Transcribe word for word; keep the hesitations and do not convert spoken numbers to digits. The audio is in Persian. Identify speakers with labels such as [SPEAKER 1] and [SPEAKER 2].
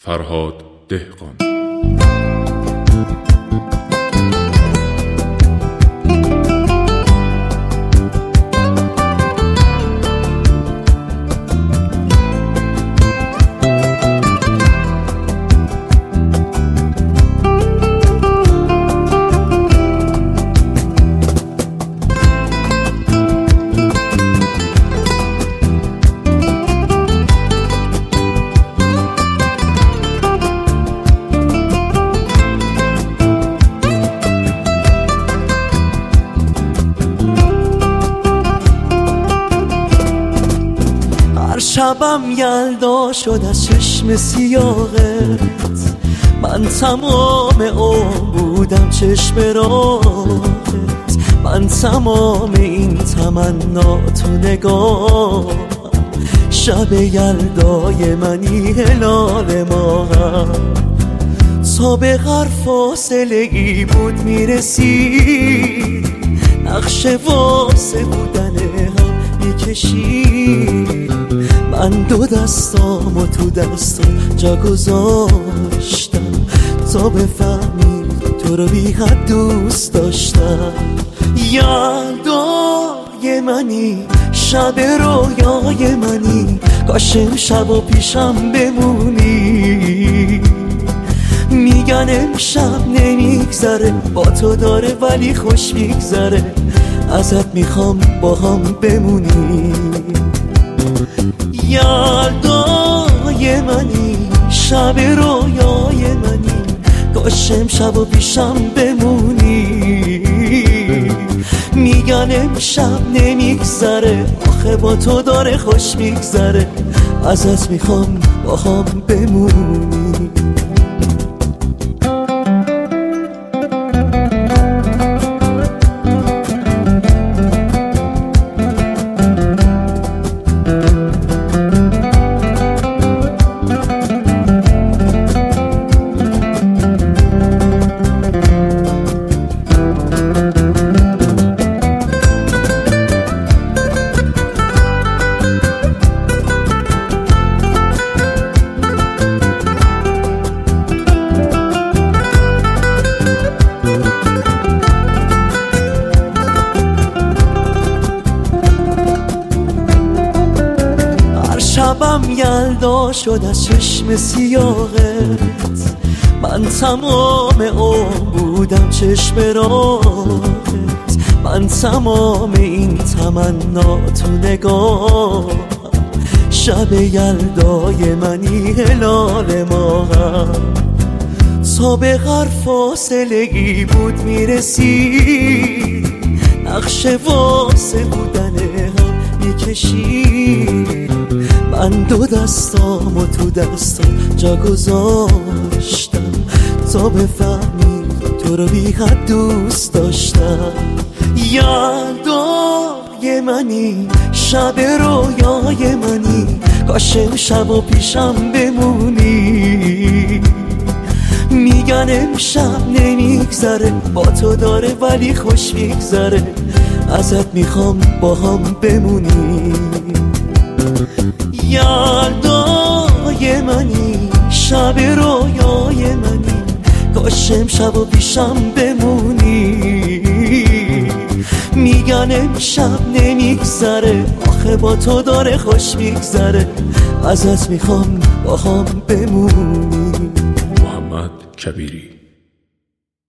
[SPEAKER 1] فرهاد دهقان.
[SPEAKER 2] شبم یلدا شد از چشم سیاهت، من تمام عمر بودم چشم راهت، من تمام این تمنا تو نگاه. شب یلدای منی هلال ماهم، تا به هر فاصله ای بود میرسید، نقش واسه بودن هم میکشید. من دو دستام و تو دستام جا گذاشتم، تا بفهمی تو رو بی حد دوست داشتم. یلدای منی، شب رویای منی، کاش امشب و پیشم بمونی. میگن امشب نمیگذره، با تو داره ولی خوش میگذره، ازت میخوام با هم بمونی. یلدای منی، شب رویای منی، کاش امشب و پیشم بمونی. میگن امشب نمیگذره، آخه با تو داره خوش میگذره، ازت میخوام با هم بمونی. شبم یلدا شد از چشم سیاهت، من تمام عمر بودم چشم راهت، من تمام این تمنا تو نگاه. شب یلدای منی هلال ماهم، تا به هر فاصله ای بود میرسید، نقش واسه بودن هم میکشید. من دو دستام و تو دستام جا گذاشتم، تا بفهمی تو رو بی حد دوست داشتم. یلدای منی، شب رویای منی، کاش امشب و پیشم بمونی. میگن امشب نمیگذره، با تو داره ولی خوش میگذره، ازت میخوام با هم بمونی. یلدای منی، شب رویای منی، کاش امشب و پیشم بمونی. میگن امشب نمیگذره، آخه با تو داره خوش میگذره، ازت میخوام با هم بمونی.
[SPEAKER 1] محمد کبیری.